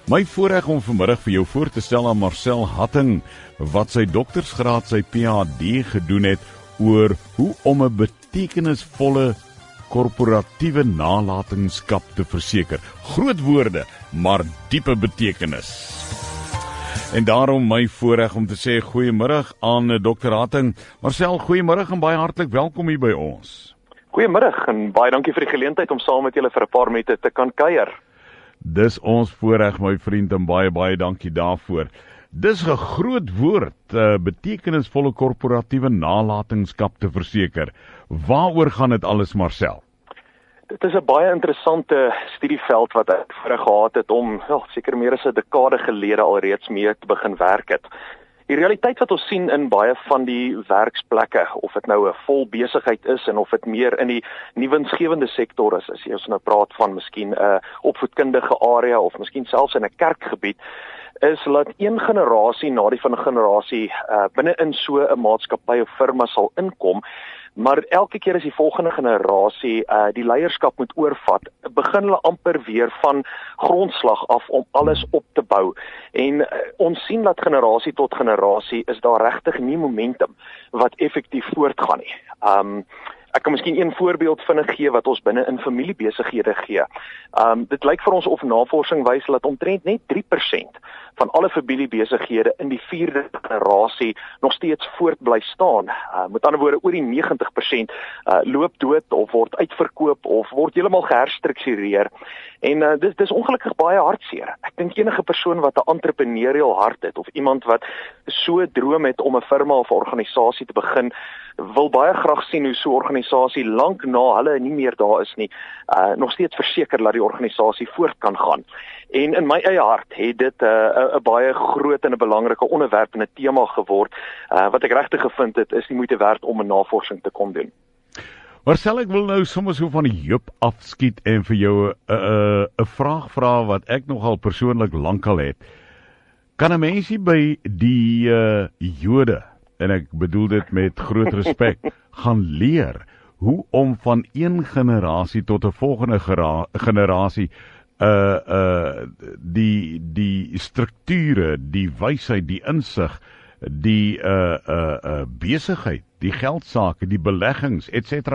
My voorreg om vanmiddag vir jou voor te stel aan Marcel Hatting, wat sy doktorsgraad, sy PhD gedoen het oor hoe om 'n betekenisvolle korporatiewe nalatenskap te verseker. Groot woorde, maar diepe betekenis. En daarom my voorreg om te sê goeiemiddag aan Dr. Hatting. Marcel, goeiemiddag en baie hartlik welkom hier by ons. Goeiemiddag en baie dankie vir die geleentheid om saam met julle vir 'n paar minute te kan kuier. Dis ons voorreg, my vriend, en baie dankie daarvoor. Dis 'n groot woord, betekenisvolle korporatiewe nalatenskap te verseker. Waaroor gaan dit alles, Marcel? Dit is 'n baie interessante studieveld wat ek voorheen gehad het om, seker meer as 'n dekade gelede alreeds mee te begin werk het. Die realiteit wat ons sien in baie van die werksplekke, of dit nou 'n vol besigheid is en of dit meer in die nuwensgewende sektor is, as jy ons nou praat van miskien 'n opvoedkundige area of miskien selfs in 'n kerkgebied, is dat een generasie na die van 'n generasie binne in so 'n maatskappy of firma sal inkom, maar elke keer as die volgende generasie die leierskap moet oorvat, begin hulle amper weer van grondslag af om alles op te bou. En ons sien dat generasie tot generasie is daar regtig nie momentum wat effektief voortgaan nie. Ek kan miskien een voorbeeld vinnig gee wat ons binne in familiebesighede gee. Dit lyk vir ons of navorsing wys dat omtrent net 3% van alle familiebesighede in die 4de generasie nog steeds voort bly staan. Met ander woorde, oor die 90% loop dood of word uitverkoop of word heeltemal geherstruktureer. En dit is ongelukkig baie hartseer. Ek dink enige persoon wat 'n entrepreneurial hart het of iemand wat so droom het om 'n firma of 'n organisasie te begin, wil baie graag sien hoe so 'n organisasie lank na hulle nie meer daar is nie, nog steeds verseker dat die organisasie voort kan gaan. En in my eie hart het dit 'n baie groot en 'n belangrike onderwerp en 'n tema geword, wat ek regtig gevind het is die moeite werd om 'n navorsing te kom doen. Marcel, ek wil nou sommer so van die heup afskiet en vir jou 'n vraag vra wat ek nogal persoonlik lankal het. Kan 'n mensie by die Jode, en ek bedoel dit met groot respek, gaan leer hoe om van een generasie tot 'n volgende generasie die strukture, die wysheid, die insig, die besigheid, die geldsake, die beleggings,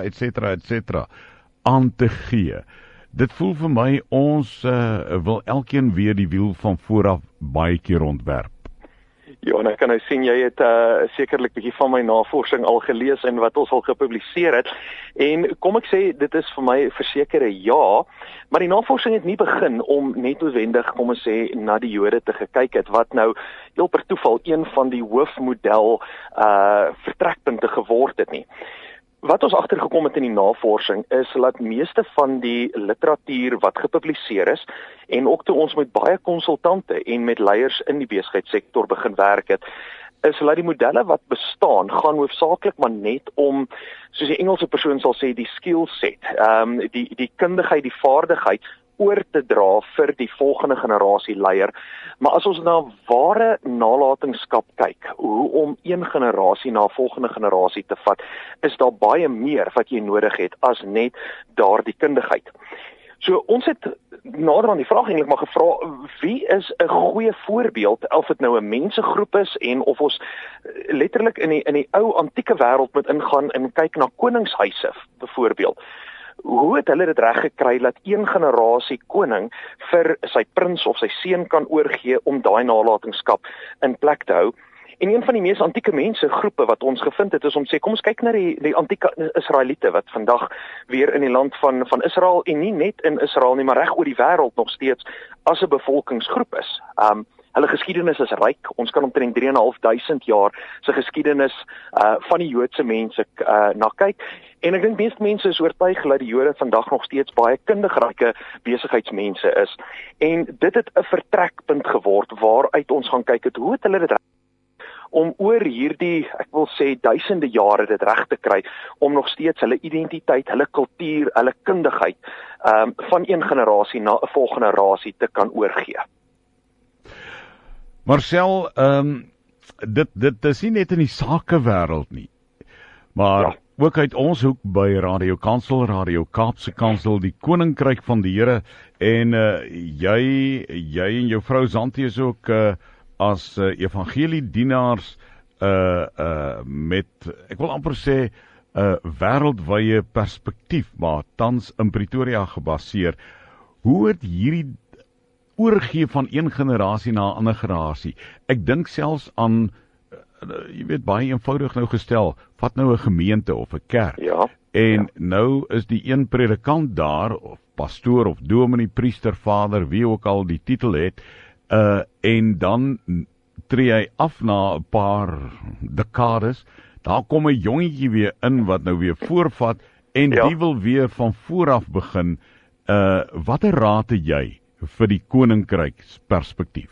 etc. aan te gee. Dit voel vir my ons wil elkeen weer die wiel van vooraf baie keer ontwerp. Ja, en ek kan nou sien jy het sekerlik bietjie van my navorsing al gelees en wat ons al gepubliseer het. En kom ek sê, dit is vir my versekerde ja, maar die navorsing het nie begin om net noodwendig, kom ons sê, na die Jode te gekyk het, wat nou heel per toeval een van die hoofmodel vertrekpunte geword het nie. Wat ons agtergekom het in die navorsing is dat meeste van die literatuur wat gepubliseer is, en ook toe ons met baie konsultante en met leiers in die besigheidssektor begin werk het, is dat die modelle wat bestaan, gaan hoofsaaklik maar net om, soos die Engelse persoon sal sê, die skill set, die kundigheid, die vaardigheid, oor te dra vir die volgende generasie leier. Maar as ons na ware nalatenskap kyk, hoe om een generasie na 'n volgende generasie te vat, is daar baie meer wat jy nodig het as net daardie kundigheid. So ons het nader aan die vraag eintlik maar gevra, wie is 'n goeie voorbeeld, of dit nou 'n mensegroep is en of ons letterlik in die ou antieke wêreld moet ingaan en kyk na koningshuise byvoorbeeld. Hoe het hulle dit reg gekry dat een generasie koning vir sy prins of sy seun kan oorgee om daai nalatenskap in plek te hou? En een van die mees antieke mensegroepe wat ons gevind het is om te sê, kom ons kyk na die antieke Israeliete wat vandag weer in die land van Israel, en nie net in Israel nie, maar reg oor die wêreld nog steeds as 'n bevolkingsgroep is. Hulle geskiedenis is ryk. Ons kan omtrent 3.500 jaar se geskiedenis van die Joodse mense na kyk. En ek dink meeste mense is oortuig dat die Jode vandag nog steeds baie kundigryke besigheidsmense is. En dit het 'n vertrekpunt geword waaruit ons gaan kyk het, hoe het hulle dit om oor hierdie, ek wil sê, duisende jare dit reg te kry, om nog steeds hulle identiteit, hulle kultuur, hulle kundigheid van een generasie na 'n volgende generasie te kan oorgee. Marcel, dit is nie net in die sakewêreld nie, maar ook uit ons hoek by Radio Kansel, Radio Kaapse Kansel, die Koninkryk van die Here, en jy en jou vrou Zantie is ook as evangeliedienaars met, ek wil amper sê, wêreldwye perspektief, maar tans in Pretoria gebaseer. Hoe het hierdie oorgee van een generasie na 'n ander generasie? Ek dink selfs aan, jy weet, baie eenvoudig nou gestel, vat nou 'n gemeente of 'n kerk, en nou is die een predikant daar, of pastoor of dominee, priester, vader, wie ook al die titel het, en dan tree hy af na 'n paar dekades. Daar kom 'n jongetjie weer in wat nou weer voorvat, en die wil weer van vooraf begin. Watter raad het jy vir die koninkryksperspektief?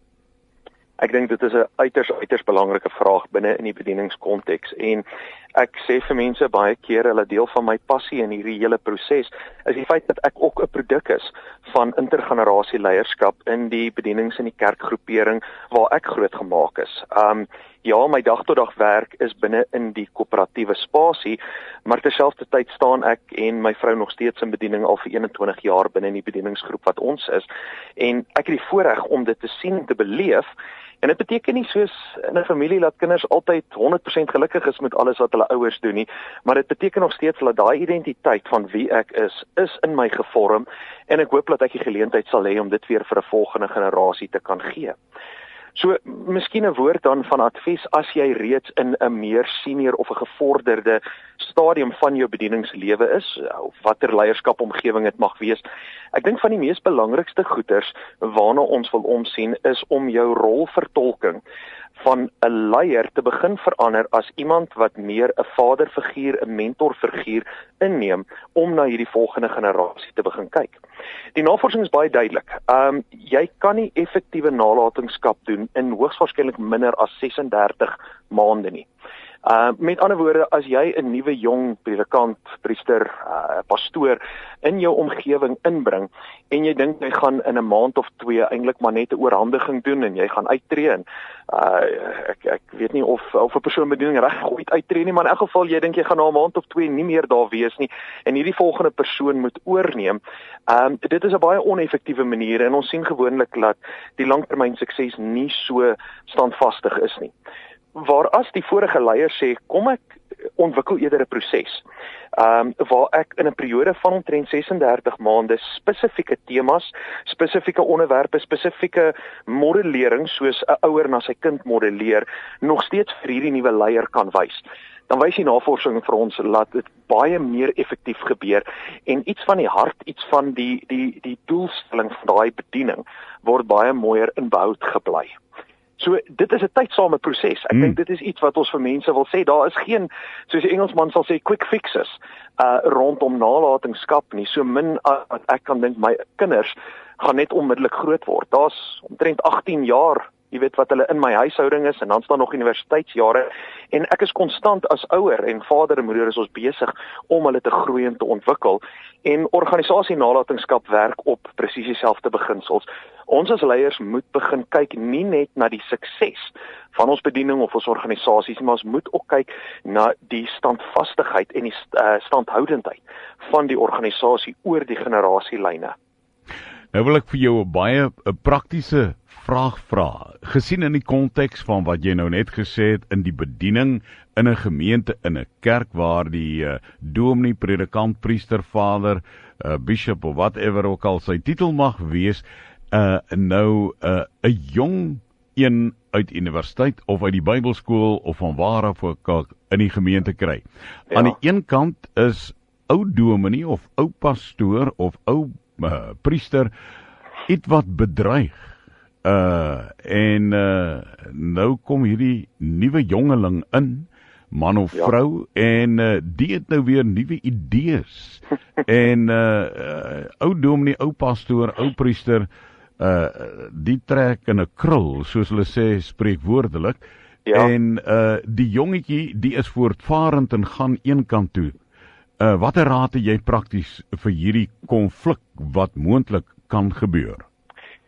Ek dink dit is 'n uiters belangrike vraag binne in die bedieningskonteks, en ek sê vir mense baie keer, hulle deel van my passie in hierdie hele proses is die feit dat ek ook 'n produk is van intergenerasie leierskap in die bedienings in die kerkgroepering waar ek grootgemaak is. Ja, my dag tot dag werk is binne in die koöperatiewe spasie, maar terselfdertyd staan ek en my vrou nog steeds in bediening al vir 21 jaar binne in die bedieningsgroep wat ons is, en ek het die voorreg om dit te sien en te beleef. En dit beteken nie soos in 'n familie dat kinders altyd 100% gelukkig is met alles wat hulle ouers doen nie, maar dit beteken nog steeds dat daai identiteit van wie ek is in my gevorm, en ek hoop dat ek die geleentheid sal hê om dit weer vir 'n volgende generasie te kan gee. So, miskien 'n woord dan van advies as jy reeds in 'n meer senior of 'n gevorderde stadium van jou bedieningslewe is, of watter leierskapomgewing dit mag wees. Ek dink van die mees belangrikste goeders waarna ons wil omsien is om jou rolvertolking van 'n leier te begin verander as iemand wat meer 'n vaderfiguur, 'n mentorfiguur inneem om na hierdie volgende generasie te begin kyk. Die navorsing is baie duidelik. Jy kan nie effektiewe nalatenskap doen in hoogstwaarskynlik minder as 36 maande nie. Met ander woorde, as jy 'n nuwe jong predikant, priester, pastoor in jou omgewing inbring en jy dink jy gaan in 'n maand of 2 eintlik maar net 'n oorhandiging doen en jy gaan uittreë, en ek weet nie of 'n persoon bediening reg ooit uittreë nie, maar in elk geval jy dink jy gaan na 'n maand of 2 nie meer daar wees nie en hierdie volgende persoon moet oorneem. Dit is 'n baie oneffektiewe manier, en ons sien gewoonlik dat die langtermyn sukses nie so standvastig is nie. Waar as die vorige leier sê, kom ek ontwikkel eerder 'n proses, waar ek in 'n periode van omtrent 36 maande spesifieke temas, spesifieke onderwerpe, spesifieke modellering, soos 'n ouer na sy kind modelleer, nog steeds vir hierdie nuwe leier kan wys. Dan wys die navorsing vir ons dat dit baie meer effektief gebeur, en iets van die hart, iets van die doelstelling van daai bediening word baie mooier in behoud gebly. So, dit is 'n tydsame proses. Ek dink dit is iets wat ons vir mense wil sê. Daar is geen, soos die Engelsman sal sê, quick fixes rondom nalatenskap nie. So min wat ek kan dink, my kinders gaan net onmiddellik groot word. Daar's omtrent 18 jaar, jy weet, wat hulle in my huishouding is, en dan staan nog universiteitsjare, en ek is konstant as ouer en vader en moeder is ons besig om hulle te groei en te ontwikkel, en organisasie nalatenskap werk op presies dieselfde beginsels. Ons as leiers moet begin kyk nie net na die sukses van ons bediening of ons organisasies, maar ons moet ook kyk na die standvastigheid en die standhoudendheid van die organisasie oor die generasielyne. Nou wil ek vir jou 'n baie praktiese vraag vra, gesien in die konteks van wat jy nou net gesê het in die bediening in 'n gemeente, in 'n kerk waar die dominee, predikant, priester, vader, bishop of whatever ook al sy titel mag wees, nou 'n jong een uit universiteit of uit die Bybelskool of van waar af ook in die gemeente kry. Ja. Aan die een kant is ou dominee of ou pastoor of ou priester iets wat bedreig. Nou kom hierdie nuwe jongeling in, man of vrou, en die het nou weer nuwe idees. En ou dominee, ou pastoor, ou priester, die trek in 'n krul, soos hulle sê spreekwoordelik. Ja. En die jongetjie, die is voortvarend en gaan een kant toe. Watter raad het jy prakties vir hierdie konflik wat moontlik kan gebeur?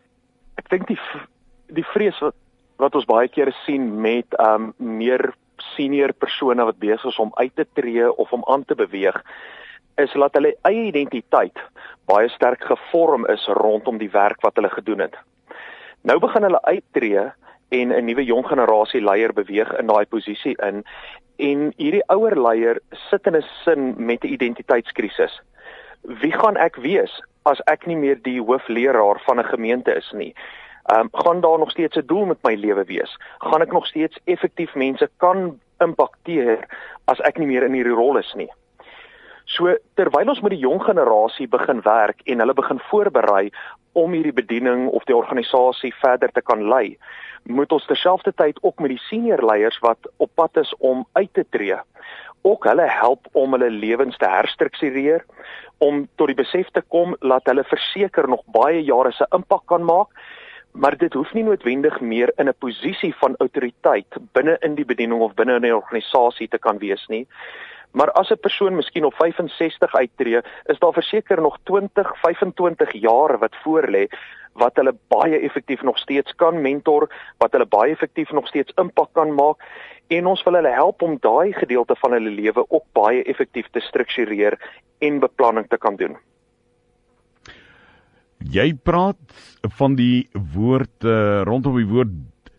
Ek dink die vrees wat ons baie kere sien met meer senior persone wat besig is om uit te tree of om aan te beweeg, is dat hulle eie identiteit baie sterk gevorm is rondom die werk wat hulle gedoen het. Nou begin hulle uittreë en 'n nuwe jong generasie leier beweeg in daai posisie in, en hierdie ouer leier sit in 'n sin met 'n identiteitskrisis. Wie gaan ek wees as ek nie meer die hoofleraar van 'n gemeente is nie? Gaan daar nog steeds 'n doel met my lewe wees? Gaan ek nog steeds effektief mense kan impakteer as ek nie meer in hierdie rol is nie? So, terwyl ons met die jong generasie begin werk en hulle begin voorberei om hierdie bediening of die organisasie verder te kan lei, moet ons terselfdertyd ook met die senior leiers wat op pad is om uit te tree, ook hulle help om hulle lewens te herstruktureer, om tot die besef te kom dat hulle verseker nog baie jare se impak kan maak, maar dit hoef nie noodwendig meer in 'n posisie van autoriteit binne in die bediening of binne in 'n organisasie te kan wees nie. Maar as 'n persoon miskien op 65 uittreë, is daar verseker nog 20, 25 jaar wat voorlê, wat hulle baie effektief nog steeds kan mentor, wat hulle baie effektief nog steeds impak kan maak, en ons wil hulle help om daai gedeelte van hulle lewe ook baie effektief te struktureer en beplanning te kan doen. Jy praat van die woord, rondom die woord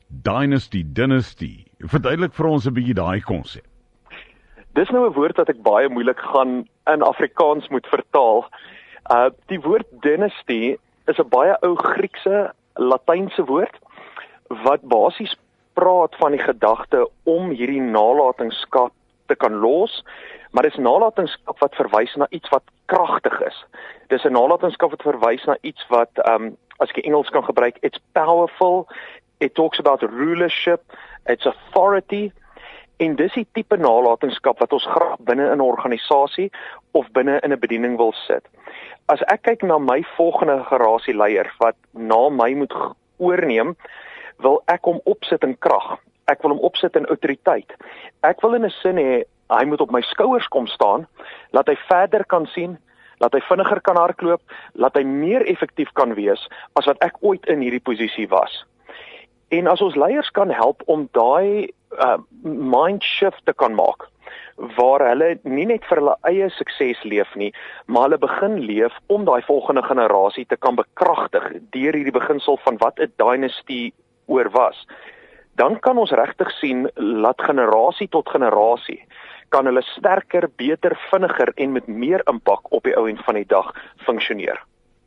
dynasty. Verduidelik vir ons 'n bietjie daai konsep. Dis nou 'n woord wat ek baie moeilik gaan in Afrikaans moet vertaal. Die woord dynasty is 'n baie ou Griekse, Latynse woord, wat basies praat van die gedagte om hierdie nalatenskap te kan los, maar dis nalatenskap wat verwys na iets wat kragtig is. Dis 'n nalatenskap wat verwys na iets wat, as ek Engels kan gebruik, it's powerful, it talks about rulership, it's authority, en dis die tipe nalatenskap wat ons graag binne in 'n organisasie of binne in 'n bediening wil sit. As ek kyk na my volgende generasie leier wat na my moet oorneem, wil ek hom opsit in krag. Ek wil hom opsit in autoriteit. Ek wil in 'n sin hê, hy moet op my skouers kom staan, laat hy verder kan sien, laat hy vinniger kan hardloop, laat hy meer effektief kan wees as wat ek ooit in hierdie posisie was. En as ons leiers kan help om daai mind shift te kan maak, waar hulle nie net vir hulle eie sukses leef nie, maar hulle begin leef om daai volgende generasie te kan bekragtig deur hierdie beginsel van wat 'n dynasty oor was, dan kan ons regtig sien dat generasie tot generasie kan hulle sterker, beter, vinniger en met meer impak op die ou end van die dag funksioneer.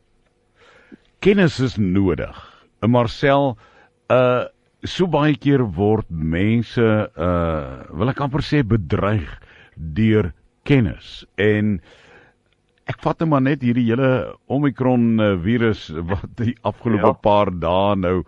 Kennis is nodig. Marcel, so baie keer word mense, wil ek amper sê, bedreig deur kennis. En ek vat maar net hierdie hele Omicron virus wat die afgelope paar dae nou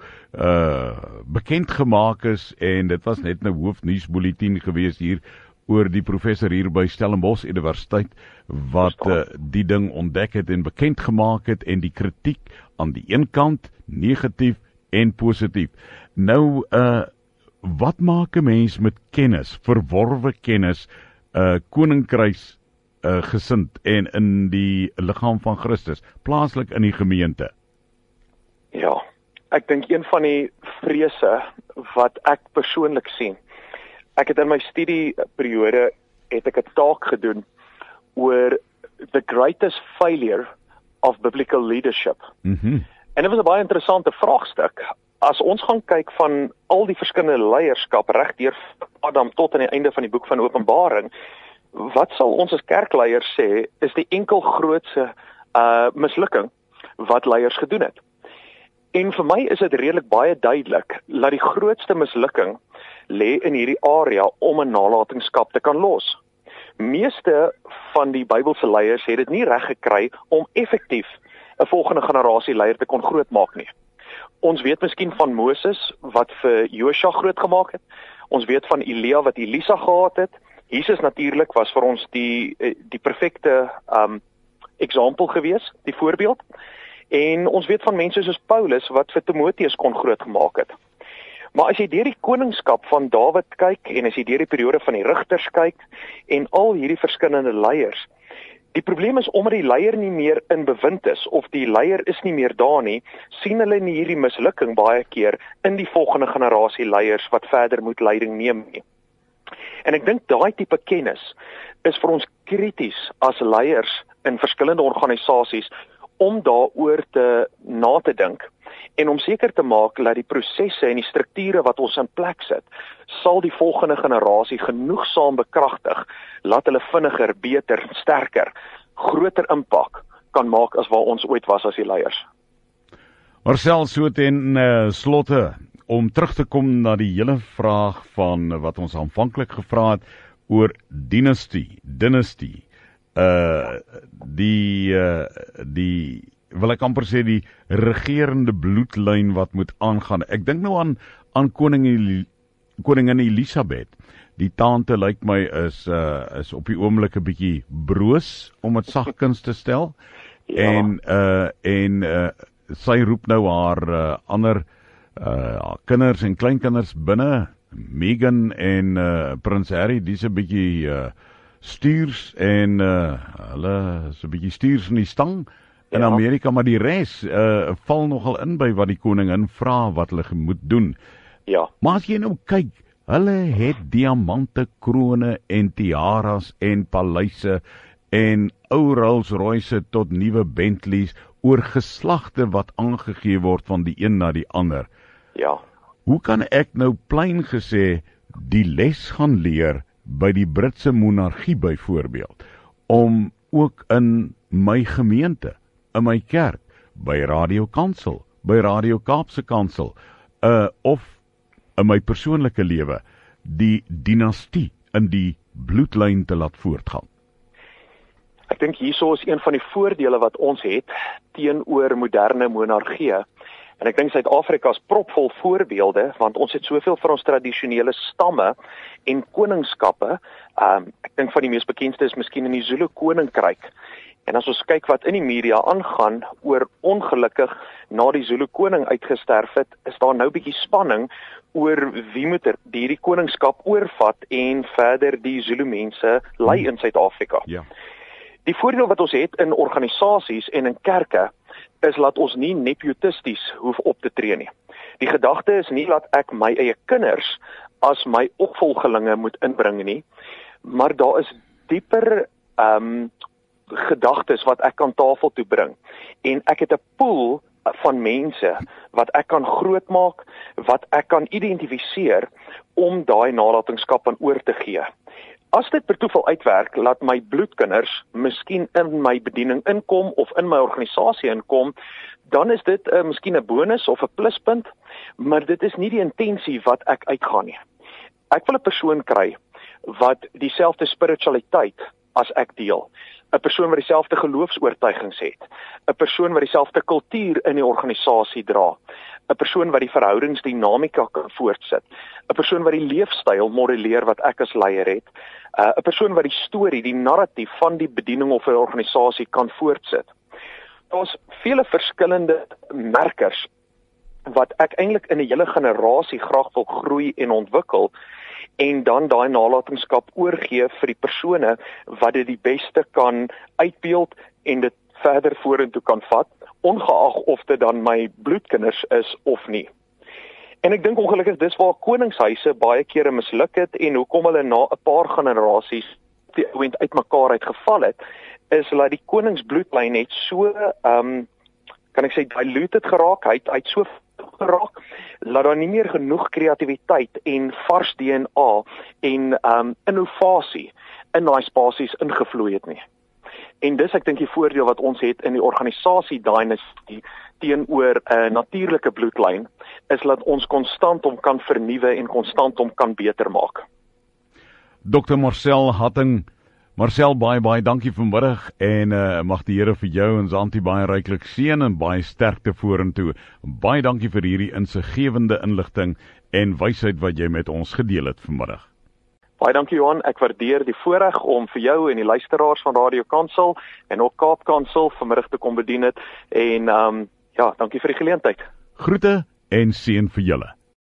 bekend gemaak is, en dit was net 'n hoofnuusbulletin gewees hier oor die professor hier by Stellenbosch Universiteit wat die ding ontdek het en bekend gemaak het, en die kritiek aan die een kant negatief en positief. Nou, wat maak 'n mens met kennis, verworwe kennis, koninkryks gesind en in die liggaam van Christus, plaaslik in die gemeente? Ja, ek dink een van die vrese wat ek persoonlik sien, ek het in my studieperiode het ek 'n taak gedoen oor the greatest failure of biblical leadership. En dit was 'n baie interessante vraagstuk. As ons gaan kyk van al die verskillende leierskap reg deur Adam tot aan die einde van die boek van Openbaring, wat sal ons as kerkleiers sê is die enkel grootste mislukking wat leiers gedoen het? En vir my is dit redelik baie duidelik dat die grootste mislukking lê in hierdie area om 'n nalatenskap te kan los. Meeste van die Bybelse leiers het dit nie reg gekry om effektief 'n volgende generasie leier te kon grootmaak nie. Ons weet miskien van Moses wat vir Josua grootgemaak het. Ons weet van Elia wat Elisa gehad het. Jesus natuurlik was vir ons die perfekte eksempel gewees, die voorbeeld. En ons weet van mense soos Paulus wat vir Timoteus kon grootgemaak het. Maar as jy deur die koningskap van Dawid kyk en as jy deur die periode van die rigters kyk en al hierdie verskillende leiers, die probleem is omdat die leier nie meer in bewind is of die leier is nie meer daar nie, sien hulle nie hierdie mislukking baie keer in die volgende generasie leiers wat verder moet leiding neem nie. En ek dink daai tipe kennis is vir ons krities as leiers in verskillende organisasies om daaroor na te dink en om seker te maak dat die prosesse en die strukture wat ons in plek sit, sal die volgende generasie genoegsaam bekragtig, laat hulle vinniger, beter, sterker, groter impak kan maak as waar ons ooit was as die leiers. Marcel, so ten slotte, om terug te kom na die hele vraag van wat ons aanvanklik gevra het oor dynastie, wil ek amper sê die regerende bloedlyn wat moet aangaan. Ek dink nou aan koningin Elisabeth. Die tante lyk my is op die oomblik 'n bietjie broos om dit sagkens te stel. Ja. En sy roep nou haar ander kinders en kleinkinders binne, Meghan en Prins Harry, dis 'n bietjie stuurs en hulle is 'n bietjie stuurs in die stang in Amerika, maar die res val nogal in by wat die koningin vra wat hulle moet doen. Ja. Maar as jy nou kyk, hulle het diamante krone en tiaras en paleise en ou Rolls-Royce tot nuwe Bentleys oor geslagte wat aangegee word van die een na die ander. Ja. Hoe kan ek nou plain gesê die les gaan leer by die Britse monargie byvoorbeeld, om ook in my gemeente, in my kerk, by Radio Kansel, by Radio Kaapse Kansel, of in my persoonlike lewe, die dynastie in die bloedlyn te laat voortgaan? Ek dink hierso is een van die voordele wat ons het teenoor moderne monargieë. En ek dink Suid-Afrika is propvol voorbeelde, want ons het soveel van ons tradisionele stamme en koningskappe. Ek dink van die mees bekendste is miskien in die Zulu koninkryk. En as ons kyk wat in die media aangaan oor ongelukkig na die Zulu koning uitgesterf het, is daar nou bietjie spanning oor wie moet hierdie koningskap oorvat en verder die Zulu mense lei in Suid-Afrika. Ja. Die voordeel wat ons het in organisasies en in kerke is dat ons nie nepotisties hoef op te tree nie. Die gedagte is nie dat ek my eie kinders as my opvolgelinge moet inbring nie, maar daar is dieper gedagtes wat ek kan tafel toe bring. En ek het 'n pool van mense wat ek kan grootmaak, wat ek kan identifiseer om daai nalatenskap aan oor te gee. As dit per toeval uitwerk, laat my bloedkinders miskien in my bediening inkom of in my organisasie inkom, dan is dit miskien 'n bonus of 'n pluspunt, maar dit is nie die intensie wat ek uitgaan nie. Ek wil 'n persoon kry wat dieselfde spiritualiteit as ek deel. 'n Persoon wat dieselfde geloofs-oortuigings het. 'n Persoon wat dieselfde kultuur in die organisasie dra. 'n Persoon wat die verhoudingsdinamika kan voortsit. 'n Persoon wat die leefstyl modelleer wat ek as leier het. 'n Persoon wat die storie, die narratief van die bediening of 'n organisasie kan voortsit. Daar's vele verskillende merkers wat ek eintlik in 'n hele generasie graag wil groei en ontwikkel, en dan daai nalatenskap oorgee vir die persone wat dit die beste kan uitbeeld en dit verder vorentoe kan vat, ongeag of dit dan my bloedkinders is of nie. En ek dink ongelukkig dis waar koningshuise baie kere misluk het en hoekom hulle na 'n paar generasies die ouend uitmekaar uitgeval het, is dat die koningsbloedlyn het so kan ek sê diluted geraak, hy het so geraak, laat daar nie meer genoeg kreatiwiteit en vars DNA en innovasie in daai spasies ingevloei het nie. En dis ek dink die voordeel wat ons het in die organisasie dynastie teenoor 'n natuurlike bloedlyn, is dat ons konstant om kan vernuwe en konstant om kan beter maak. Dr. Marcel Hatting, Marcel, baie dankie vanmiddag en mag die Here vir jou en Zanti baie ryklik seën en baie sterkte vorentoe. Baie dankie vir hierdie insiggewende inligting en wysheid wat jy met ons gedeel het vanmiddag. Baie dankie Johan, ek waardeer die voorreg om vir jou en die luisteraars van Radio Kansel en ook Kaap Kansel vanmiddag te kom bedien het en dankie vir die geleentheid. Groete en seën vir julle.